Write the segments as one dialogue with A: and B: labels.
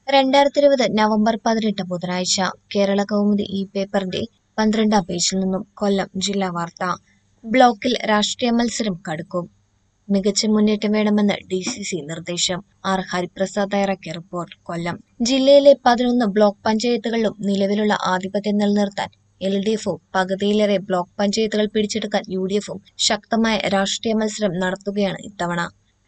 A: 2020 November 18 ബുധനാഴ്ച കേരള കൗമുദി ഈ പേപ്പറിന്റെ 12-ാം പേജിൽ നിന്നും കൊല്ലം ജില്ലാ വാർത്ത. ബ്ലോക്കിൽ രാഷ്ട്രീയ മത്സരം കടുക്കും. മികച്ച മുന്നേറ്റം വേണമെന്ന് DCC നിർദ്ദേശം. ആർ ഹരിപ്രസാദ് തയ്യാറാക്കിയ റിപ്പോർട്ട്. കൊല്ലം ജില്ലയിലെ 11 ബ്ലോക്ക് പഞ്ചായത്തുകളിലും നിലവിലുള്ള ആധിപത്യം നിലനിർത്താൻ LDF-ഉം പകുതിയിലേറെ ബ്ലോക്ക് പഞ്ചായത്തുകൾ പിടിച്ചെടുക്കാൻ UDF-ഉം ശക്തമായ രാഷ്ട്രീയ മത്സരം നടത്തുകയാണ് ഇത്തവണ.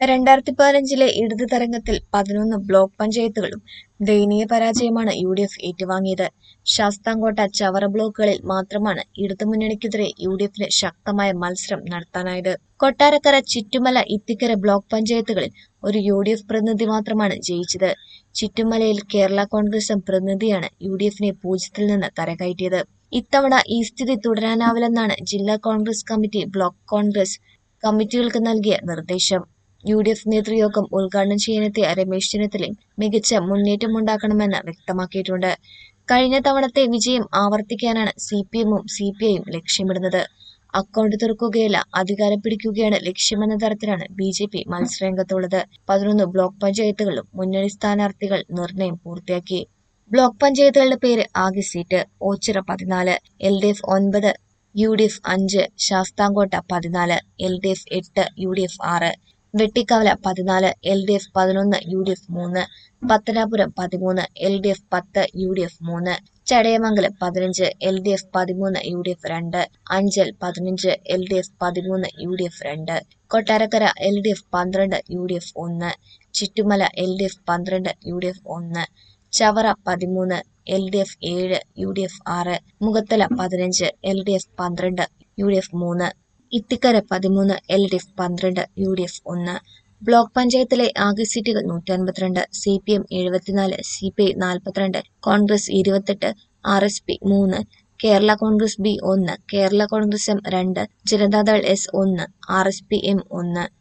A: 2015-ലെ ഇടത് തരംഗത്തിൽ 11 ബ്ലോക്ക് പഞ്ചായത്തുകളും ദയനീയ പരാജയമാണ് UDF ഏറ്റുവാങ്ങിയത്. ശാസ്താംകോട്ട, ചവറ ബ്ലോക്കുകളിൽ മാത്രമാണ് ഇടതുമുന്നണിക്കെതിരെ UDF-ന് ശക്തമായ മത്സരം നടത്താനായത്. കൊട്ടാരക്കര, ചിറ്റുമല, ഇത്തിക്കര ബ്ലോക്ക് പഞ്ചായത്തുകളിൽ ഒരു UDF പ്രതിനിധി മാത്രമാണ് ജയിച്ചത്. ചിറ്റുമലയിൽ കേരള കോൺഗ്രസ് പ്രതിനിധിയാണ് UDF-നെ 0-ൽ നിന്ന് കരകയറ്റിയത്. ഇത്തവണ ഈ സ്ഥിതി തുടരാനാവില്ലെന്നാണ് ജില്ലാ കോൺഗ്രസ് കമ്മിറ്റി ബ്ലോക്ക് കോൺഗ്രസ് കമ്മിറ്റികൾക്ക് നൽകിയ നിർദ്ദേശം. UDF നേതൃയോഗം ഉദ്ഘാടനം ചെയ്യാനെത്തിയ രമേശ് ചെന്നിത്തലയും മികച്ച മുന്നേറ്റമുണ്ടാക്കണമെന്ന് വ്യക്തമാക്കിയിട്ടുണ്ട്. കഴിഞ്ഞ തവണത്തെ വിജയം ആവർത്തിക്കാനാണ് CPM-ഉം CPI-യും ലക്ഷ്യമിടുന്നത്. അക്കൗണ്ട് തുറക്കുകയല്ല, അധികാരം പിടിക്കുകയാണ് ലക്ഷ്യമെന്ന തരത്തിലാണ് BJP മത്സരരംഗത്തുള്ളത്. 11 ബ്ലോക്ക് പഞ്ചായത്തുകളിലും മുന്നണി സ്ഥാനാർത്ഥികൾ നിർണയം പൂർത്തിയാക്കി. ബ്ലോക്ക് പഞ്ചായത്തുകളുടെ പേര്, ആകെ seat: Oachira 14, LDF 9, UDF 5, Sasthamcotta 14, LDF 8, UDF 6, Vettikkavala 14, LDF 11, UDF 3, Pathanapuram 13, LDF 10, UDF 3, Chadayamangalam 15, LDF 13, UDF 2, Anchal 15, LDF 13, UDF 2, Kottarakkara LDF 12, UDF 1, Chittumala LDF 12, UDF 1, Chavara 13, LDF 7, UDF 6, Mukhathala 15, LDF 12, UDF 3, Ithikkara 13, LDF 12, UDF 1. Block പഞ്ചായത്തിലെ ആകെ സീറ്റുകൾ 152, CPM 74, CPI 42, Congress 28, RSP 3, Kerala Congress B 1, Kerala Congress M 2, Janata Dal S 1, RSP M 1.